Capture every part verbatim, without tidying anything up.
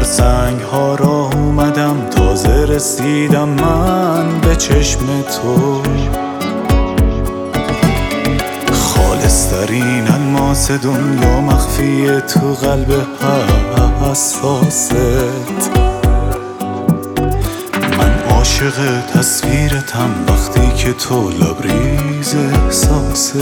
سنگ ها را اومدم، تازه رسیدم من به چشم تو. خالص‌ترین الماس دنیا مخفی تو قلب حساست. من عاشق تصویرتم وقتی که تو لبریز احساست.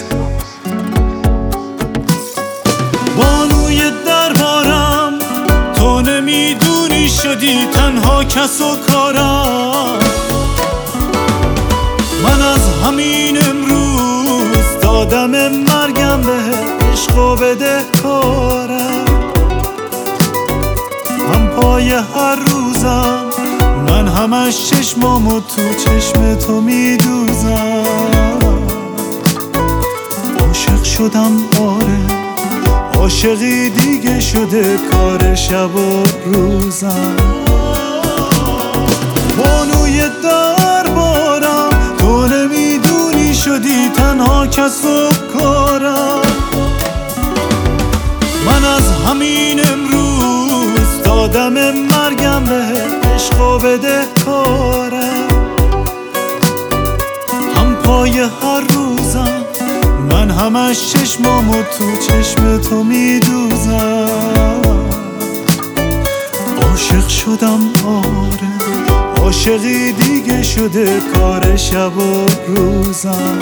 بانوی دربارم، تو نمیدونی شدی تنها کس و کارم. من از همین امروز دادم مرگم به عشق و بده کارم. هم پای هر روزم من همش چشمامو تو چشم تو میدوزم. عاشق شدم آره، عاشقی دیگه شده کار شب و روزم. بانوی دربارم، تو نمیدونی شدی تنها کس و کارم. من از همین امروز دادم مرگم به عشق و بده کارم. هم پای هر روزم من همش چشمامو تو چشم تو میدوزم. عاشق شدم آره، عاشقی دیگه شده کار شب و روزم.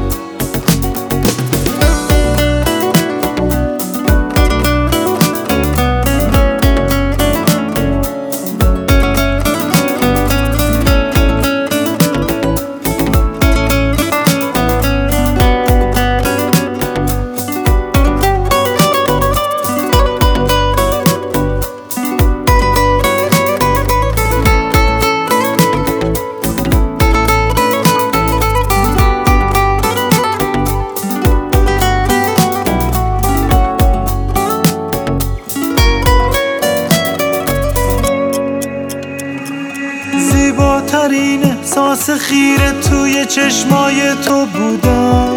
زیباترین احساس خیره توی چشمای تو بودم.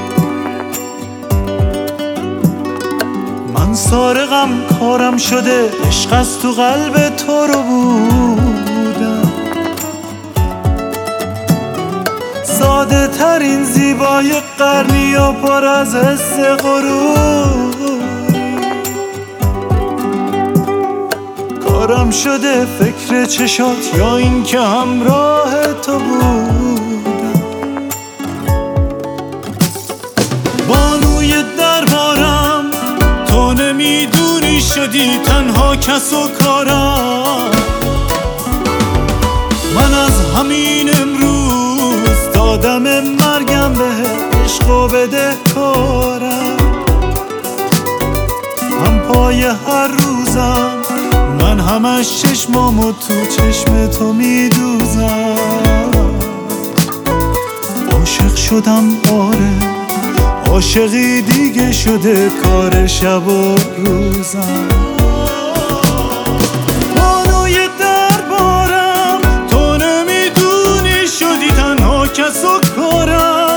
من سارقم کارم شده، عشق از تو قلب تو رو بودم. ساده ترین زیبای قرنی و پر از حس غرور، کارم شده فکر چشات یا این که همراه تو بودم. بانوی دربارم، تو نمیدونی شدی تنها کس و کارم. من از همین امروز دادم مرگم به عشق و بده کارم. هم پای هر روزم من همش چشمامو تو چشم تو میدوزم. عاشق شدم آره، عاشقی دیگه شده کار شب و روزم. بانوی دربارم، تو نمیدونی شدی تنها کس و کارم.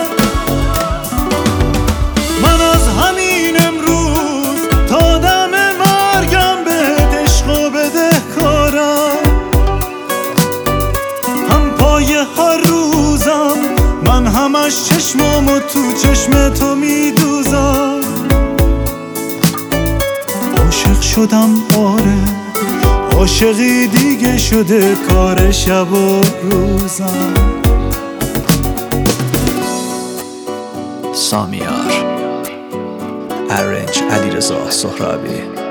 من از همین امروز دادم مرگم به عشق و بده کارم. هم پای هر روزم من همش چشمامو تو چشم تو میدوزم. عاشق شدم آره، عاشقی دیگه شده کار شب و روزم. سامیار، ارنج علیرضا سهرابی.